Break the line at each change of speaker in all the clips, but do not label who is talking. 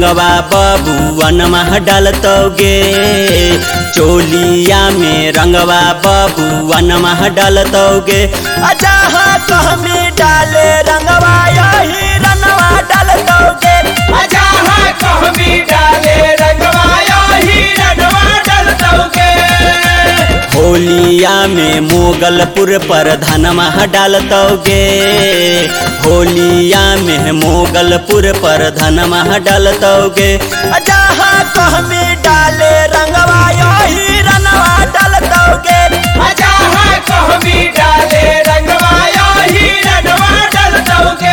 रंगवा बबुअनमा डालतौगे, चोलिया में रंगवा बबुअनमा डालतौगे। जहाँ कहमी डाले रंगवा यही रनवा डालतौगे,
जहाँ कहमी डाले रंगवा यही रनवा डालतौगे।
होलिया में मोगलपुर पर धनमा डालतौगे, होलिया में मोगलपुर पर धनमा डालतौगे। जहाँ कहमी डाले रंगवा यही रनवा डालतौगे,
जहाँ कहमी डाले रंगवा यही रनवा डालतौगे।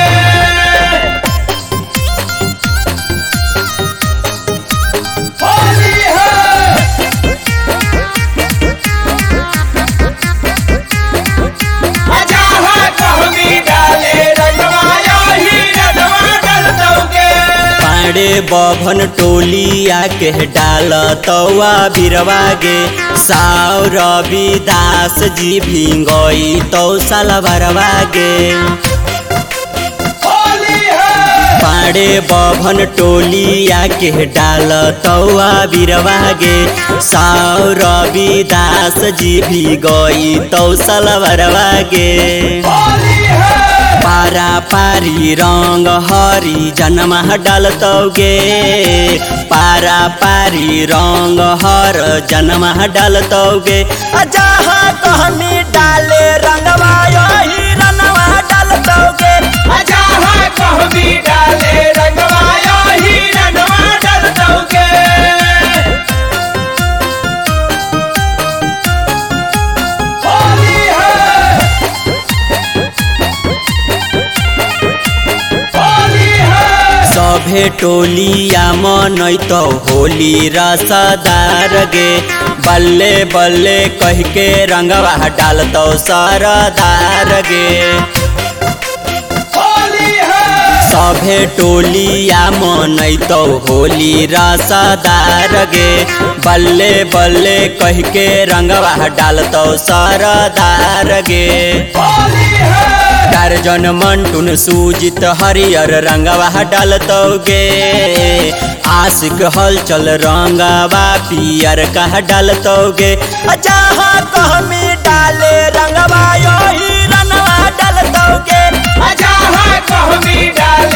होली है जहाँ कहमी डाले रंगवा यही रनवा डालतौगे।
पाड़े बभन टोलिया के डालतौआ बिरवागे, साव रविदास जी भिंगई तौ सालबरवागे।
होली है
पाड़े बभन टोलिया के डालतौआ बिरवागे, साव रविदास जी भिगई तौ सालबरवागे।
होली है
पारा पारी रंग हरी जनमा डालतौगे, पारा पारी रंग हर जनमा डालतौगे। जहाँ कहमी डाले रंगवा यही रनवा डालतौगे,
जहाँ कहमी डाले रंगवा यही रनवा डालतौगे। होली है होली है
सभे टोलिया मनैतौ होली रसदार गे, बल्ले बल्ले कह के रंगवा डालतौ सरदार गे।
होली है
सभे टोलिया मनैतौ होली रसदार गे, बल्ले बल्ले कह के रंगवा डालतौ सरदार गे।
होली है
दर्जन मंटुन सूजित हरियर रंगवा डालतौगे, आशिक हलचल रंगवा पियर कह डालतौगे। जहाँ कहमी डाले रंगवा यही रनवा डालतौगे,
जहाँ कहमी डाले